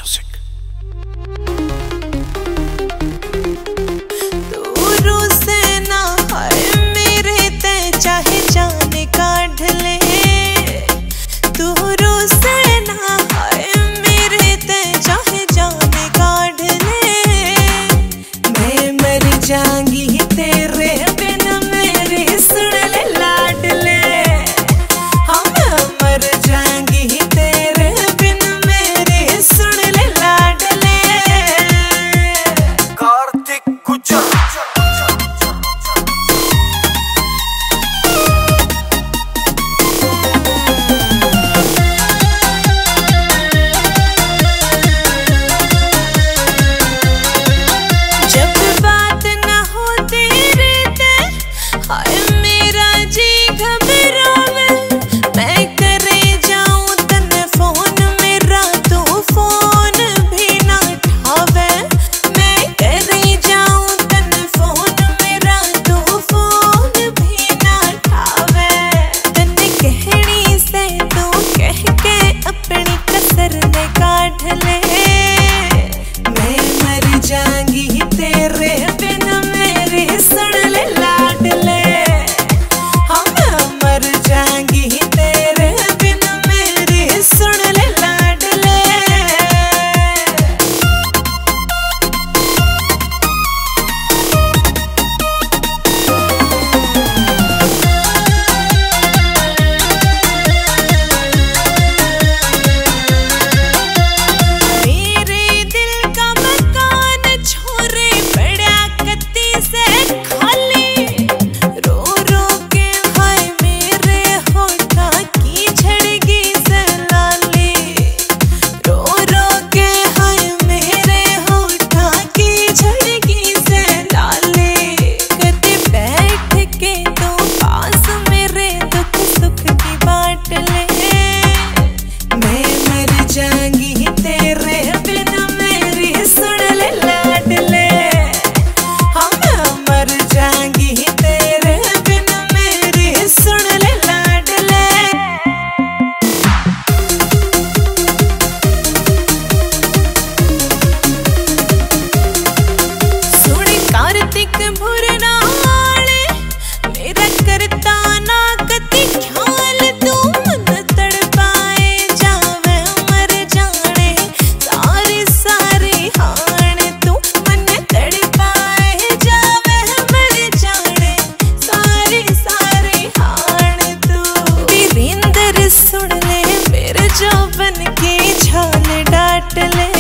Music. दूरों से ना हाय मेरे ते चाहे जाने काढ़ ले, दूरों से ना हाय मेरे ते चाहे जाने काढ़ ले। मैं मर जाऊंगी तेरे बिना मेरे सुन ले लाडले, हम मर जाऊंगी तेरे बिना मेरे सुन ले लाडले। कार्तिक गुजर हाय मेरा जी घबरावे, मैं करे जाऊं तने फोन मेरा तो फोन भी ना उठावे। मैं करे जाऊं तने फोन मेरा तो फोन भी ना उठावे। तने कहनी से तो कह के अपनी कसर ने काढ़ ले। मैं मर जाऊंगी तेरे बिना मेरे सुन ले लाडले, सुन ले मेरे जो बन के छाल डाट ले।